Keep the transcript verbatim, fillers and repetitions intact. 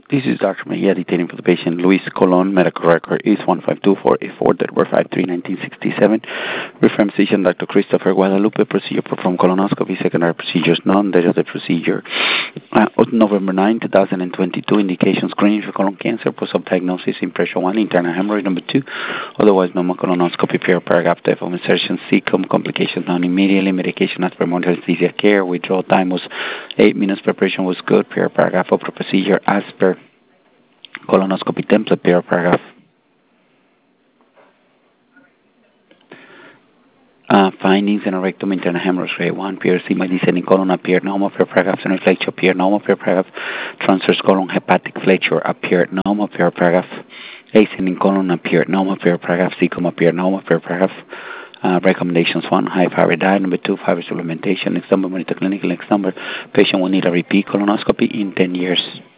This is Doctor Mejia detailing for the patient. Luis Colon, medical record is one five two four eight four, date were five three nineteen sixty-seven. Reference physician Doctor Christopher Guadalupe. Procedure performed colonoscopy. Secondary procedures none. Date of the procedure uh, November ninth, two thousand twenty-two. Indication screening for colon cancer. Post-op diagnosis impression one. Internal hemorrhoid number two. Otherwise normal colonoscopy. Pair paragraph type of insertion. C com complications non immediately. Medication as per monitor anesthesia care. Withdrawal time was eight minutes. Preparation was good. Pair paragraph of procedure as per colonoscopy template. Pair paragraph. Uh, findings in a rectum internal hemorrhage grade one. P R C my descending colon appeared normal. Pair paragraph. Central flexure appeared normal. Pair paragraph. Transverse colon hepatic flexure appeared normal. Pair paragraph. Ascending colon appeared normal. Pair paragraph. Cecum appeared normal. Pair paragraph. Uh, recommendations one, high fiber diet. Number two, fiber supplementation. Next number, monitor clinical. Next number, patient will need a repeat colonoscopy in ten years.